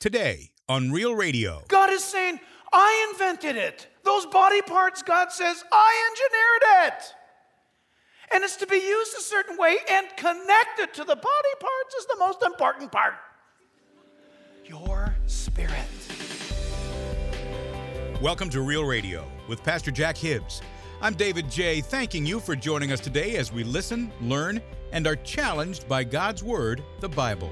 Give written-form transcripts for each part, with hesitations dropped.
today on Real Radio. God is saying, I invented it. Those body parts, God says, I engineered it. And it's to be used a certain way, and connected to the body parts is the most important part. Your spirit. Welcome to Real Radio with Pastor Jack Hibbs. I'm David J., thanking you for joining us today as we listen, learn, and are challenged by God's Word, the Bible.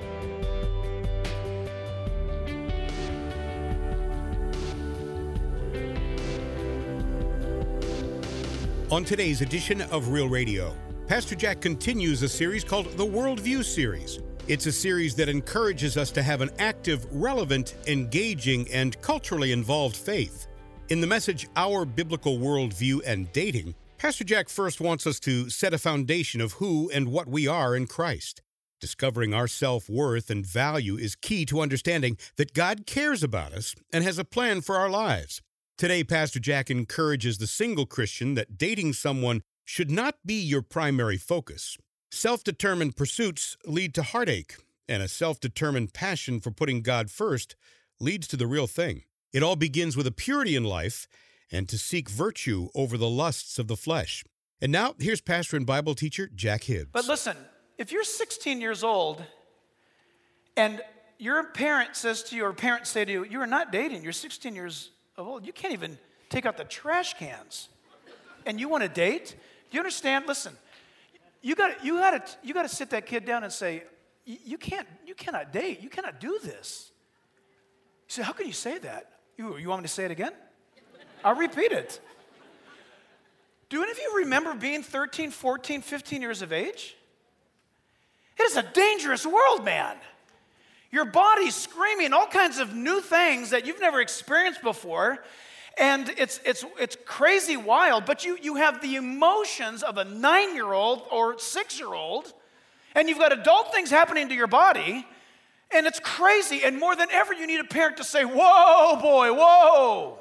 On today's edition of Real Radio, Pastor Jack continues a series called the Worldview Series. It's a series that encourages us to have an active, relevant, engaging, and culturally involved faith. In the message, Our Biblical Worldview and Dating, Pastor Jack first wants us to set a foundation of who and what we are in Christ. Discovering our self-worth and value is key to understanding that God cares about us and has a plan for our lives. Today, Pastor Jack encourages the single Christian that dating someone should not be your primary focus. Self-determined pursuits lead to heartache, and a self-determined passion for putting God first leads to the real thing. It all begins with a purity in life and to seek virtue over the lusts of the flesh. And now, here's pastor and Bible teacher Jack Hibbs. But listen, if you're 16 years old and your parent says to you, or parents say to you, you are not dating, you're 16 years old, you can't even take out the trash cans, and you want to date? Do you understand? Listen, you got to sit that kid down and say, you cannot date, you cannot do this. You say, how can you say that? You want me to say it again? I'll repeat it. Do any of you remember being 13, 14, 15 years of age? It is a dangerous world, man. Your body's screaming all kinds of new things that you've never experienced before, and it's crazy wild, but you have the emotions of a 9-year-old or 6-year-old, and you've got adult things happening to your body, and it's crazy, and more than ever, you need a parent to say, whoa, boy, whoa.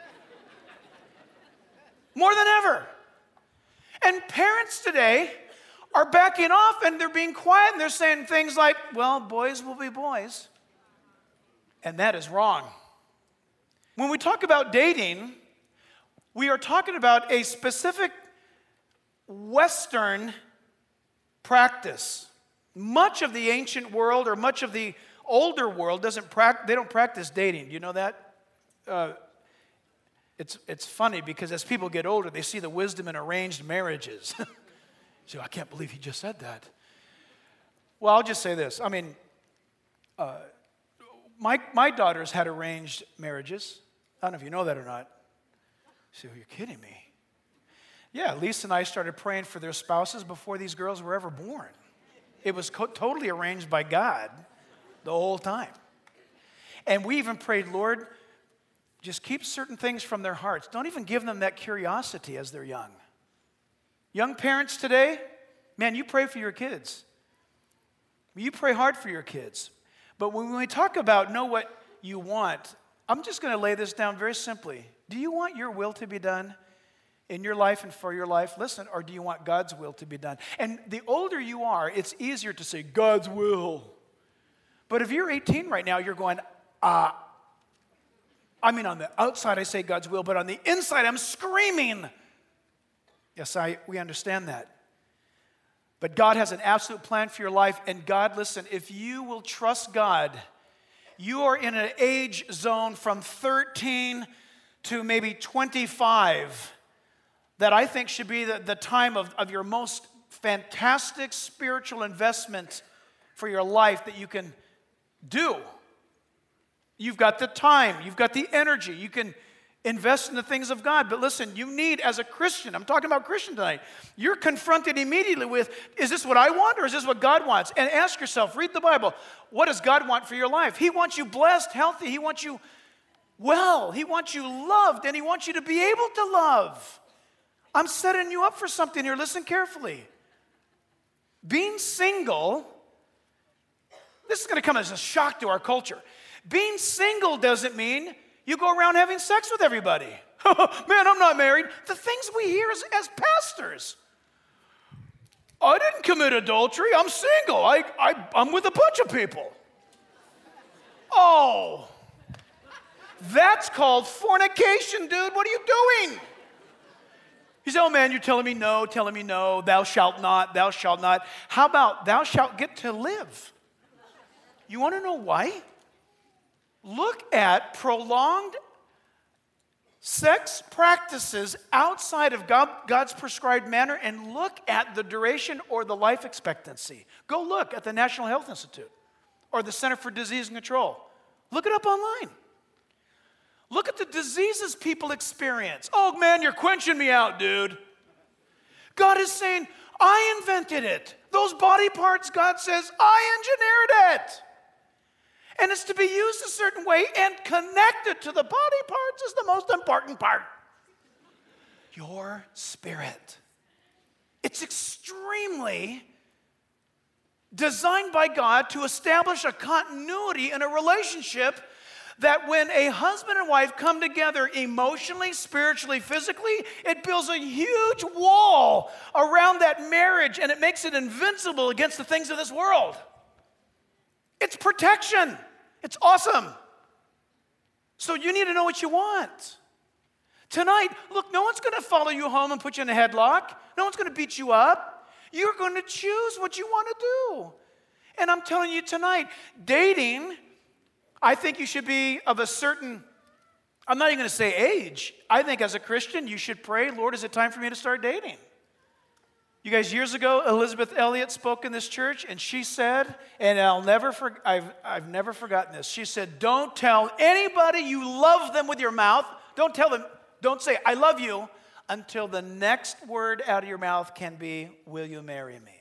More than ever. And parents today are backing off, and they're being quiet, and they're saying things like, well, boys will be boys. And that is wrong. When we talk about dating, we are talking about a specific Western practice. Much of the ancient world or much of the older world they don't practice dating. Do you know that? It's funny because as people get older, they see the wisdom in arranged marriages. So I can't believe he just said that. Well, I'll just say this. I mean, my daughters had arranged marriages. I don't know if you know that or not. So you're kidding me. Yeah, Lisa and I started praying for their spouses before these girls were ever born. It was totally arranged by God the whole time. And we even prayed, Lord, just keep certain things from their hearts. Don't even give them that curiosity as they're young. Young parents today, man, you pray for your kids. You pray hard for your kids. But when we talk about know what you want, I'm just going to lay this down very simply. Do you want your will to be done in your life and for your life? Listen, or do you want God's will to be done? And the older you are, it's easier to say God's will. But if you're 18 right now, you're going, I mean, on the outside I say God's will, but on the inside I'm screaming. Yes, we understand that. But God has an absolute plan for your life. And God, listen, if you will trust God, you are in an age zone from 13 to maybe 25 that I think should be the time of your most fantastic spiritual investment for your life that you can do. You've got the time, you've got the energy, you can invest in the things of God. But listen, you need, as a Christian, I'm talking about Christian tonight, you're confronted immediately with, is this what I want or is this what God wants? And ask yourself, read the Bible, what does God want for your life? He wants you blessed, healthy, He wants you well, He wants you loved, and He wants you to be able to love. I'm setting you up for something here. Listen carefully. Being single, this is going to come as a shock to our culture. Being single doesn't mean you go around having sex with everybody. Man, I'm not married. The things we hear as pastors. I didn't commit adultery. I'm single. I'm with a bunch of people. Oh, that's called fornication, dude. What are you doing? He said, oh man, you're telling me no, thou shalt not, thou shalt not. How about thou shalt get to live? You want to know why? Look at prolonged sex practices outside of God's prescribed manner and look at the duration or the life expectancy. Go look at the National Health Institute or the Center for Disease Control. Look it up online. Look at the diseases people experience. Oh man, you're quenching me out, dude. God is saying, I invented it. Those body parts, God says, I engineered it. And it's to be used a certain way, and connected to the body parts is the most important part. Your spirit. It's extremely designed by God to establish a continuity in a relationship that when a husband and wife come together emotionally, spiritually, physically, it builds a huge wall around that marriage, and it makes it invincible against the things of this world. It's protection. It's awesome. So you need to know what you want. Tonight, look, no one's going to follow you home and put you in a headlock. No one's going to beat you up. You're going to choose what you want to do. And I'm telling you tonight, dating, I think you should be of a certain, I'm not even going to say age. I think as a Christian, you should pray, Lord, is it time for me to start dating? You guys, years ago, Elizabeth Elliot spoke in this church, and she said, and I've never forgotten this. She said, don't tell anybody you love them with your mouth. Don't tell them, don't say, I love you, until the next word out of your mouth can be, will you marry me?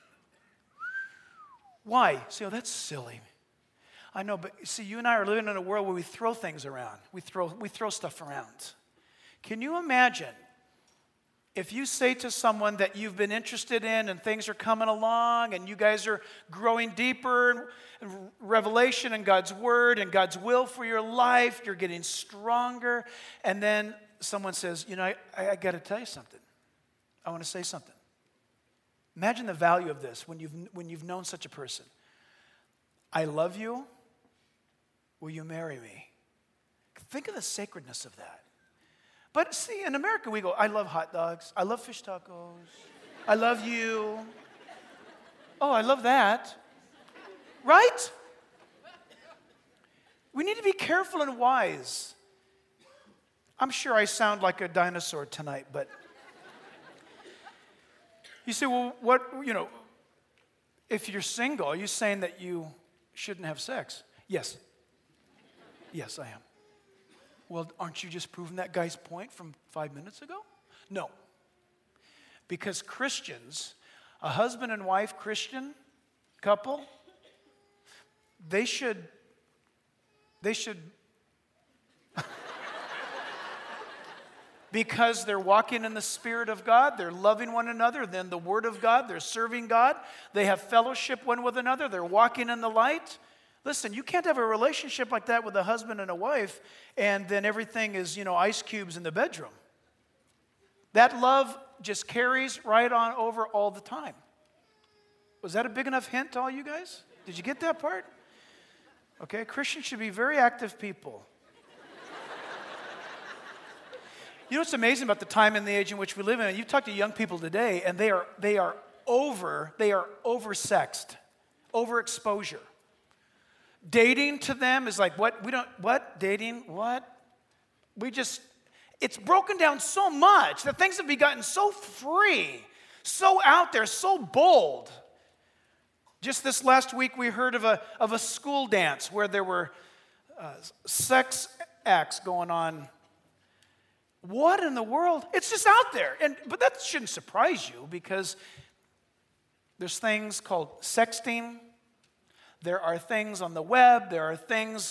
Why? See, oh, that's silly. I know, but see, you and I are living in a world where we throw things around. We throw stuff around. Can you imagine if you say to someone that you've been interested in and things are coming along and you guys are growing deeper in revelation and God's word and God's will for your life, you're getting stronger, and then someone says, you know, I got to tell you something. I want to say something. Imagine the value of this when you've known such a person. I love you. Will you marry me? Think of the sacredness of that. But see, in America, we go, I love hot dogs. I love fish tacos. I love you. Oh, I love that. Right? We need to be careful and wise. I'm sure I sound like a dinosaur tonight, but you say, well, what, if you're single, are you saying that you shouldn't have sex? Yes. Yes, I am. Well, aren't you just proving that guy's point from 5 minutes ago? No. Because Christians, a husband and wife Christian couple, they should because they're walking in the Spirit of God, they're loving one another, then the Word of God, they're serving God, they have fellowship one with another, they're walking in the light. Listen, you can't have a relationship like that with a husband and a wife, and then everything is, ice cubes in the bedroom. That love just carries right on over all the time. Was that a big enough hint to all you guys? Did you get that part? Okay, Christians should be very active people. You know what's amazing about the time and the age in which we live in? You talk to young people today, and they are oversexed, overexposure. Dating to them is like, dating, it's broken down so much that things have gotten so free, so out there, so bold. Just this last week, we heard of a school dance where there were sex acts going on. What in the world? It's just out there. But that shouldn't surprise you because there's things called sexting. There are things on the web. There are things,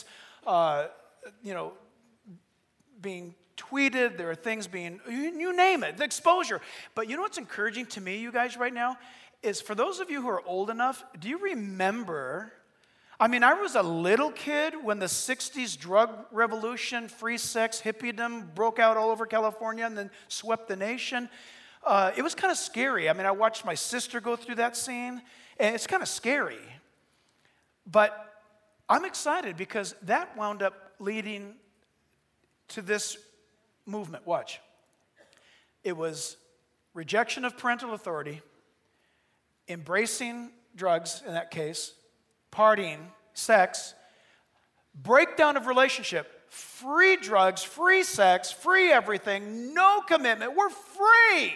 being tweeted. There are things being, you name it, the exposure. But you know what's encouraging to me, you guys, right now, is for those of you who are old enough, do you remember, I was a little kid when the 60s drug revolution, free sex, hippiedom broke out all over California and then swept the nation. It was kind of scary. I watched my sister go through that scene, and it's kind of scary. But I'm excited because that wound up leading to this movement. Watch. It was rejection of parental authority, embracing drugs in that case, partying, sex, breakdown of relationship, free drugs, free sex, free everything, no commitment. We're free.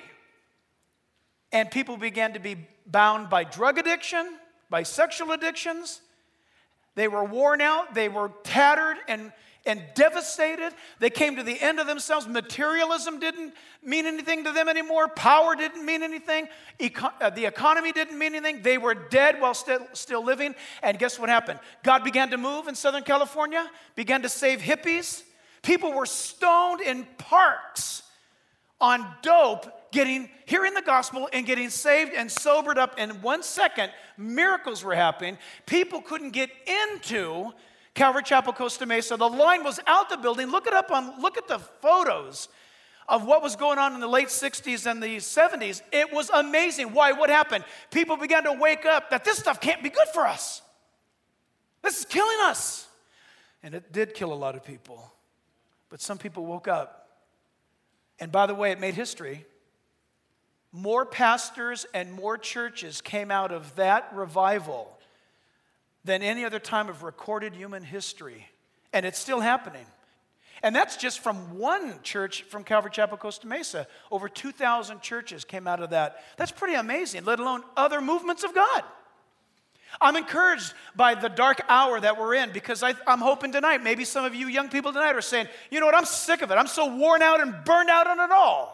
And people began to be bound by drug addiction, by sexual addictions. They were worn out. They were tattered and devastated. They came to the end of themselves. Materialism didn't mean anything to them anymore. Power didn't mean anything. The economy didn't mean anything. They were dead while still living. And guess what happened? God began to move in Southern California, began to save hippies. People were stoned in parks on dope, hearing the gospel and getting saved and sobered up in 1 second. Miracles were happening. People couldn't get into Calvary Chapel, Costa Mesa. The line was out the building. Look at the photos of what was going on in the late 60s and the 70s. It was amazing. Why? What happened? People began to wake up that this stuff can't be good for us. This is killing us. And it did kill a lot of people. But some people woke up. And by the way, it made history. More pastors and more churches came out of that revival than any other time of recorded human history. And it's still happening. And that's just from one church from Calvary Chapel, Costa Mesa. Over 2,000 churches came out of that. That's pretty amazing, let alone other movements of God. I'm encouraged by the dark hour that we're in because I'm hoping tonight, maybe some of you young people tonight are saying, you know what, I'm sick of it. I'm so worn out and burned out on it all.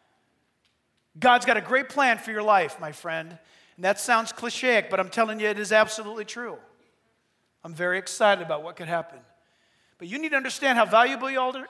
God's got a great plan for your life, my friend. And that sounds cliche, but I'm telling you it is absolutely true. I'm very excited about what could happen. But you need to understand how valuable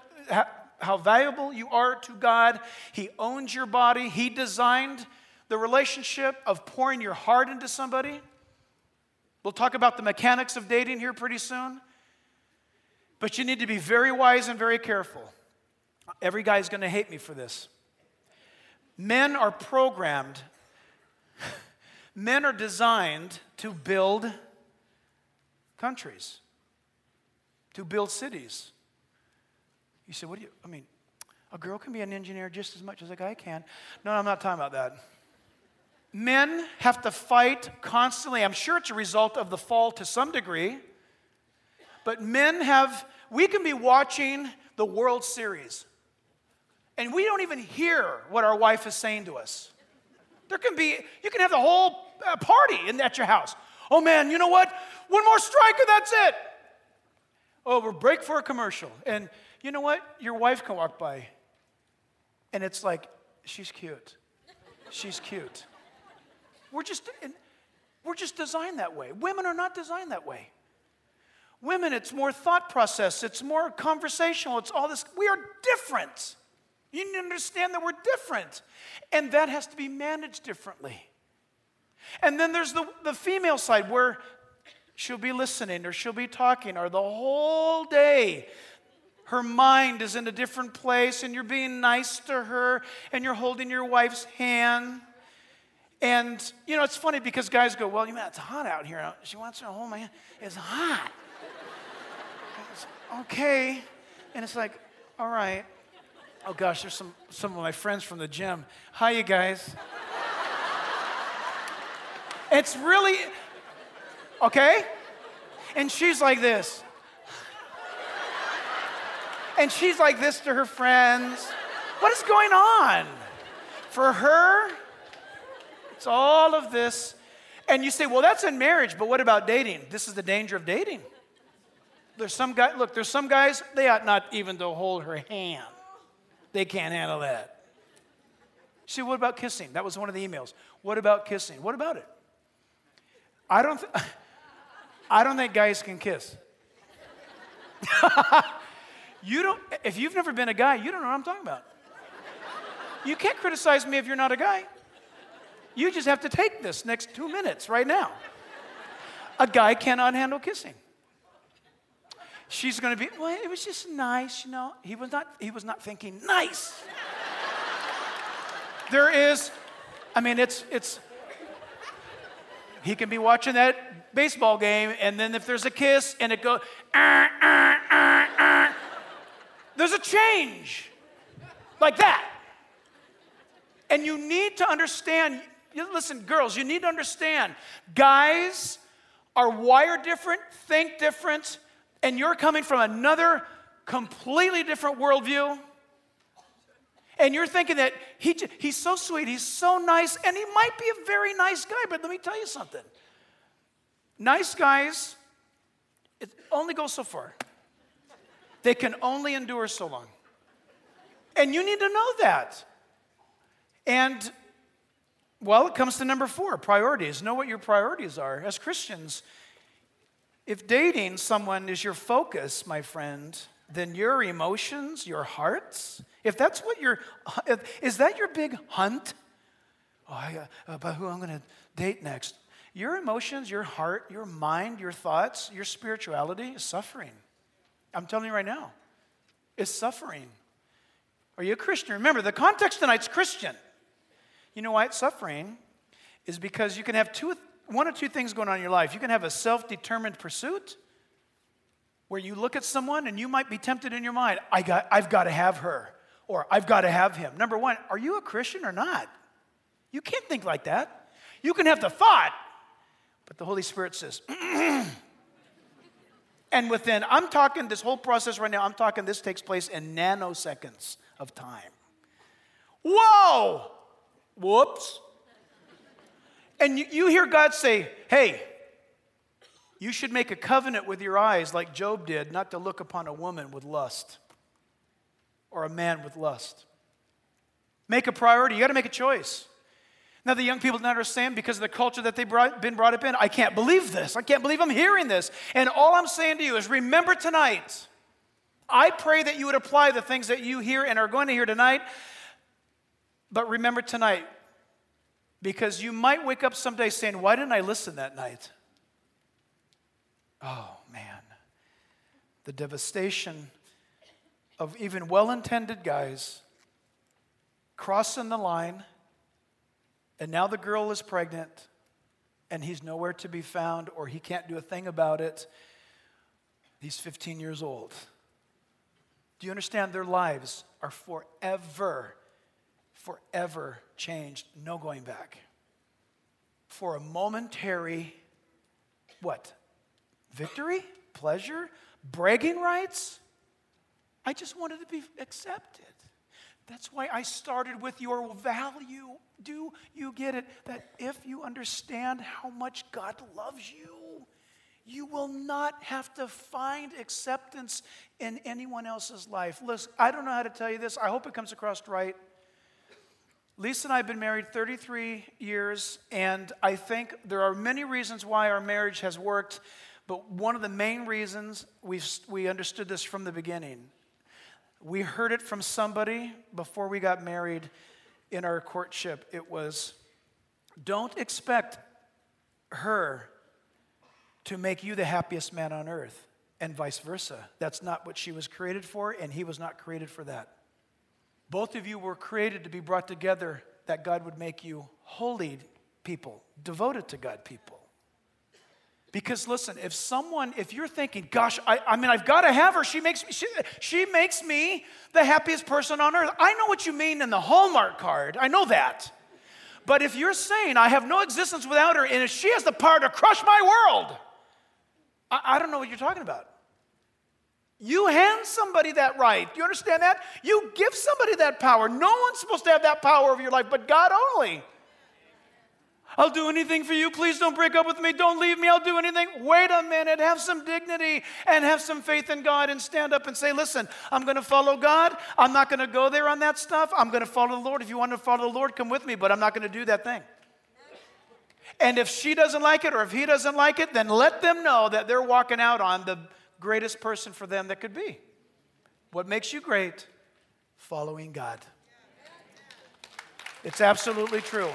you are to God. He owns your body. He designed the relationship of pouring your heart into somebody. We'll talk about the mechanics of dating here pretty soon. But you need to be very wise and very careful. Every guy is going to hate me for this. Men are programmed, men are designed to build countries, to build cities. You say, a girl can be an engineer just as much as a guy can. No, I'm not talking about that. Men have to fight constantly. I'm sure it's a result of the fall to some degree. But we can be watching the World Series, and we don't even hear what our wife is saying to us. You can have the whole party at your house. Oh man, you know what? One more striker, that's it. Oh, we're break for a commercial. And you know what? Your wife can walk by, and it's like, she's cute. She's cute. We're just designed that way. Women are not designed that way. Women, it's more thought process. It's more conversational. It's all this. We are different. You need to understand that we're different. And that has to be managed differently. And then there's the female side where she'll be listening or she'll be talking or the whole day her mind is in a different place and you're being nice to her and you're holding your wife's hand. And, it's funny because guys go, well, it's hot out here. She wants to hold my hand. It's hot. It's okay. And it's like, all right. Oh, gosh, there's some of my friends from the gym. Hi, you guys. It's really, okay? And she's like this. And she's like this to her friends. What is going on? For her, it's all of this. And you say, well, that's in marriage, but what about dating? This is the danger of dating. There's some guys, they ought not even to hold her hand. They can't handle that. See, what about kissing? That was one of the emails. What about kissing? What about it? I don't think guys can kiss. If you've never been a guy, you don't know what I'm talking about. You can't criticize me if you're not a guy. You just have to take this next 2 minutes right now. A guy cannot handle kissing. She's going to be, well, it was just nice, He was not thinking nice. There is, it's He can be watching that baseball game, and then if there's a kiss and it goes, there's a change like that. And you need to understand, listen, girls, you need to understand, guys are wired different, think different, and you're coming from another completely different worldview. And you're thinking that he's so sweet, he's so nice, and he might be a very nice guy, but let me tell you something. Nice guys, it only goes so far. They can only endure so long. And you need to know that. And, well, it comes to number 4, priorities. Know what your priorities are. As Christians, if dating someone is your focus, my friend, then your emotions, your hearts, if that's what is that your big hunt? About who I'm going to date next. Your emotions, your heart, your mind, your thoughts, your spirituality is suffering. I'm telling you right now, it's suffering. Are you a Christian? Remember, the context tonight's Christian. You know why it's suffering? Is because you can have one of two things going on in your life. You can have a self-determined pursuit where you look at someone and you might be tempted in your mind, I've got to have her, or I've got to have him. Number one, are you a Christian or not? You can't think like that. You can have the thought, but the Holy Spirit says, and within, I'm talking this whole process right now, I'm talking this takes place in nanoseconds of time. Whoa! Whoops. And you hear God say, hey, you should make a covenant with your eyes like Job did, not to look upon a woman with lust or a man with lust. Make a priority. You got to make a choice. Now, the young people don't understand because of the culture that they've been brought up in. I can't believe this. I can't believe I'm hearing this. And all I'm saying to you is remember tonight. I pray that you would apply the things that you hear and are going to hear tonight. But remember tonight, because you might wake up someday saying, why didn't I listen that night? Oh, man. The devastation of even well-intended guys crossing the line, and now the girl is pregnant, and he's nowhere to be found, or he can't do a thing about it. He's 15 years old. Do you understand? Their lives are forever changed. No going back. For a momentary, what? Victory? Pleasure? Bragging rights? I just wanted to be accepted. That's why I started with your value. Do you get it? That if you understand how much God loves you, you will not have to find acceptance in anyone else's life. Listen, I don't know how to tell you this. I hope it comes across right. Lisa and I have been married 33 years, and I think there are many reasons why our marriage has worked, but one of the main reasons we understood this from the beginning. We heard it from somebody before we got married in our courtship. It was, don't expect her to make you the happiest man on earth, and vice versa. That's not what she was created for, and he was not created for that. Both of you were created to be brought together that God would make you holy people, devoted to God people. Because listen, if you're thinking, gosh, I've got to have her, she makes me the happiest person on earth. I know what you mean in the Hallmark card. I know that. But if you're saying, I have no existence without her, and if she has the power to crush my world, I don't know what you're talking about. You hand somebody that right. Do you understand that? You give somebody that power. No one's supposed to have that power over your life, but God only. I'll do anything for you. Please don't break up with me. Don't leave me. I'll do anything. Wait a minute. Have some dignity and have some faith in God and stand up and say, listen, I'm going to follow God. I'm not going to go there on that stuff. I'm going to follow the Lord. If you want to follow the Lord, come with me, but I'm not going to do that thing. And if she doesn't like it or if he doesn't like it, then let them know that they're walking out on the greatest person for them that could be. What makes you great? Following God. It's absolutely true.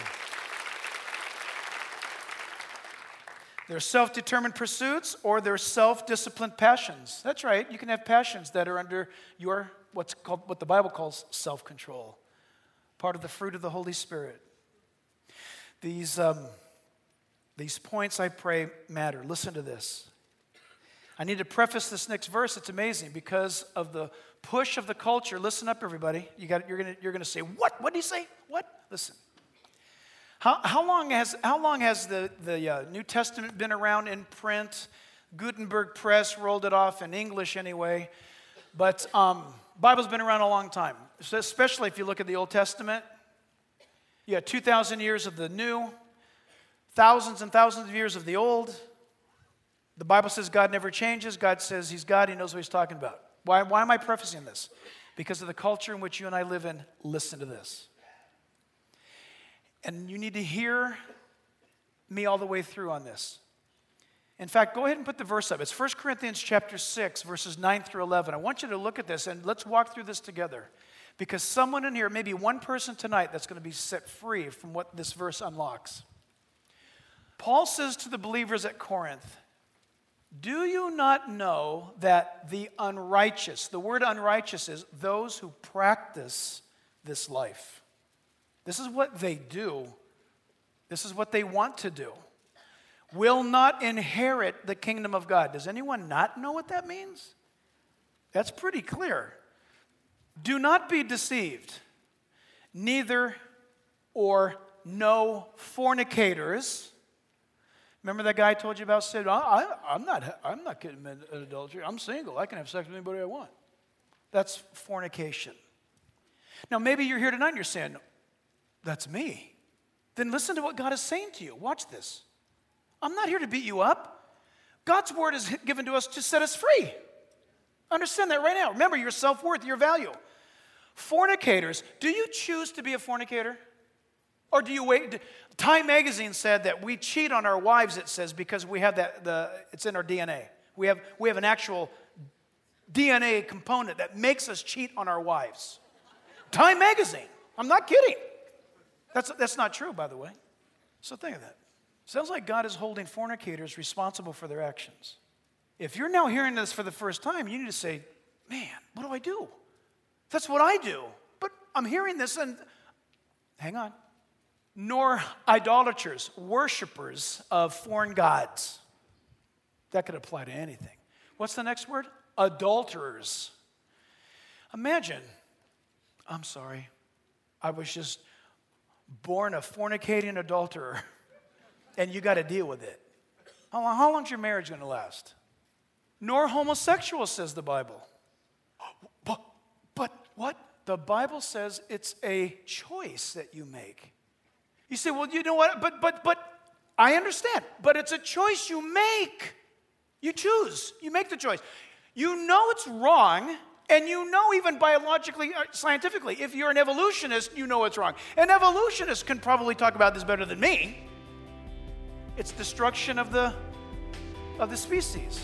There's self-determined pursuits or there's self-disciplined passions. That's right. You can have passions that are under your what the Bible calls self-control. Part of the fruit of the Holy Spirit. These These points, I pray, matter. Listen to this. I need to preface this next verse. It's amazing because of the push of the culture. Listen up, everybody. You're gonna say, what? What did he say? What? Listen. How long has the New Testament been around in print? Gutenberg Press rolled it off in English anyway. But Bible's been around a long time, so especially if you look at the Old Testament. You got 2,000 years of the New, thousands and thousands of years of the Old. The Bible says God never changes. God says He's God. He knows what He's talking about. Why am I prefacing this? Because of the culture in which you and I live in. Listen to this. And you need to hear me all the way through on this. In fact, go ahead and put the verse up. It's 1 Corinthians chapter 6, verses 9 through 11. I want you to look at this, and let's walk through this together. Because someone in here, maybe one person tonight, that's going to be set free from what this verse unlocks. Paul says to the believers at Corinth, do you not know that the unrighteous, the word unrighteous is those who practice this life. This is what they do. This is what they want to do. Will not inherit the kingdom of God. Does anyone not know what that means? That's pretty clear. Do not be deceived. Neither or no fornicators. Remember that guy I told you about said, I'm not getting an adultery. I'm single. I can have sex with anybody I want. That's fornication. Now, maybe you're here tonight and you're saying, that's me. Then listen to what God is saying to you. Watch this. I'm not here to beat you up. God's word is given to us to set us free. Understand that right now. Remember your self-worth, your value. Fornicators, do you choose to be a fornicator? Or do you wait? Time magazine said that we cheat on our wives, it says, because we have it's in our DNA. We have an actual DNA component that makes us cheat on our wives. Time magazine. I'm not kidding. That's not true, by the way. So think of that. Sounds like God is holding fornicators responsible for their actions. If you're now hearing this for the first time, you need to say, man, what do I do? That's what I do. But I'm hearing this and, hang on. Nor idolaters, worshipers of foreign gods. That could apply to anything. What's the next word? Adulterers. Imagine, I'm sorry, I was just born a fornicating adulterer, and you got to deal with it. How long's your marriage going to last? Nor homosexual, says the Bible. But what? The Bible says it's a choice that you make. You say, well, you know what? But I understand. But it's a choice you make. You choose. You make the choice. You know it's wrong, and you know even biologically, scientifically, if you're an evolutionist, you know it's wrong. An evolutionist can probably talk about this better than me. It's destruction of the species.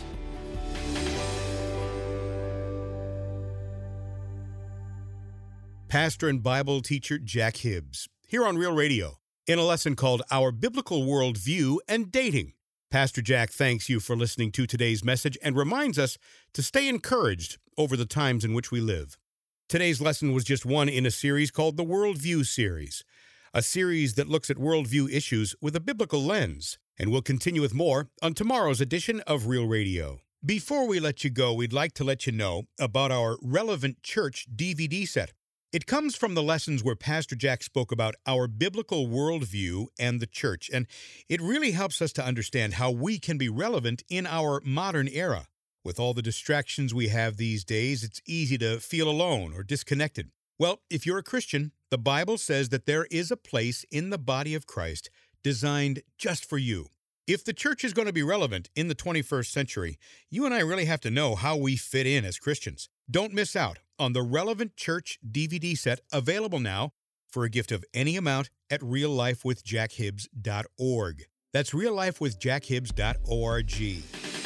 Pastor and Bible teacher Jack Hibbs, here on Real Radio, in a lesson called Our Biblical Worldview and Dating. Pastor Jack thanks you for listening to today's message and reminds us to stay encouraged over the times in which we live. Today's lesson was just one in a series called the Worldview Series, a series that looks at worldview issues with a biblical lens, and we'll continue with more on tomorrow's edition of Real Radio. Before we let you go, we'd like to let you know about our Relevant Church DVD set. It comes from the lessons where Pastor Jack spoke about our biblical worldview and the church, and it really helps us to understand how we can be relevant in our modern era. With all the distractions we have these days, it's easy to feel alone or disconnected. Well, if you're a Christian, the Bible says that there is a place in the body of Christ designed just for you. If the church is going to be relevant in the 21st century, you and I really have to know how we fit in as Christians. Don't miss out on the Relevant Church DVD set, available now for a gift of any amount at reallifewithjackhibbs.org. That's reallifewithjackhibbs.org.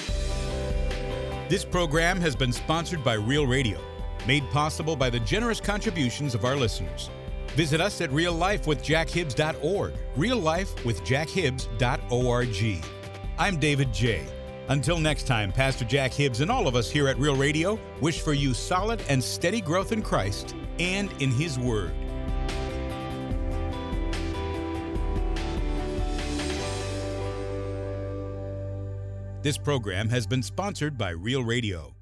This program has been sponsored by Real Radio, made possible by the generous contributions of our listeners. Visit us at reallifewithjackhibbs.org, reallifewithjackhibbs.org. I'm David J. Until next time, Pastor Jack Hibbs and all of us here at Real Radio wish for you solid and steady growth in Christ and in His Word. This program has been sponsored by Real Radio.